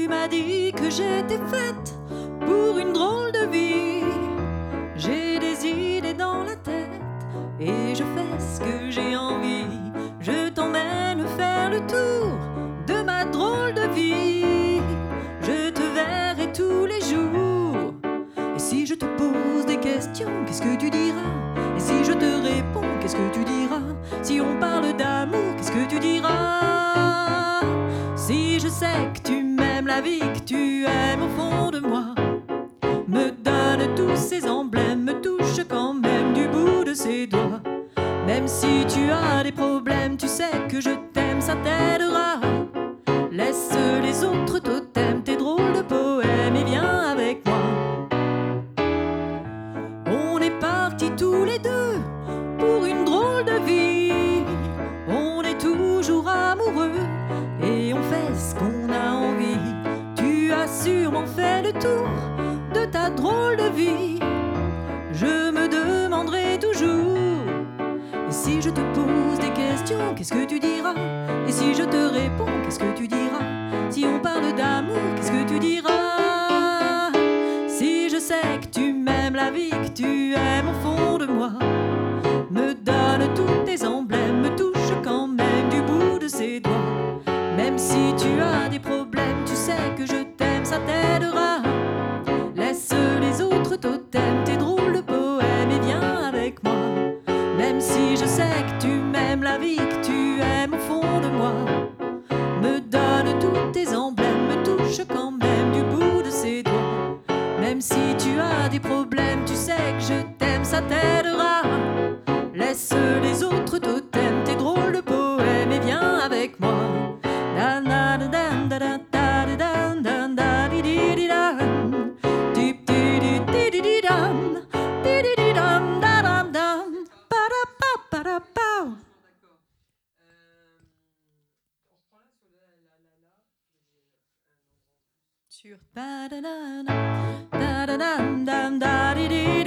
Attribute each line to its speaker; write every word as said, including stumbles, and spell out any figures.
Speaker 1: Tu m'as dit que j'étais faite pour une drôle de vie. J'ai des idées dans la tête et je fais ce que j'ai envie. Je t'emmène faire le tour de ma drôle de vie. Je te verrai tous les jours. Et si je te pose des questions, qu'est-ce que tu diras? Et si je te réponds, qu'est-ce que tu diras? Si on parle d'amour, qu'est-ce que tu diras? Si je sais que tu m'aimes, la vie que tu aimes au fond de moi me donne tous ces emblèmes, me touche quand même du bout de ses doigts. Même si tu as des problèmes, tu sais que je t'aime, ça t'aidera. Laisse les autres totems, tes drôles de poèmes et viens avec moi. On est partis tous les deux pour une drôle de vie. On est toujours amoureux et on fait ce qu'on a envie. Tu as sûrement fait le tour de ta drôle de vie. Je me demanderai toujours. Et si je te pose des questions, qu'est-ce que tu diras? Et si je te réponds, qu'est-ce que tu diras? Si on parle d'amour, qu'est-ce que tu diras? Si je sais que tu m'aimes, la vie que tu aimes au fond de moi me donne tous tes emblèmes, me touche quand même du bout de ses doigts. Même si tu as des problèmes, tu sais que je t'aime, ça t'aidera. Laisse les autres totems, tes drôles de poèmes et viens avec moi. Même si je sais que tu m'aimes, la vie que tu aimes au fond de moi me donne tous tes emblèmes, me touche quand même du bout de ses doigts. Même si tu as des problèmes, tu sais que je t'aime, ça t'aidera. Laisse les autres totems, tes drôles de poèmes et viens avec moi. Da da da da da da da da da di di di da. Di di di di di di da. Di di di dam da dam dam. Pa da pa pa da pa. Sur da da da da da da da da di di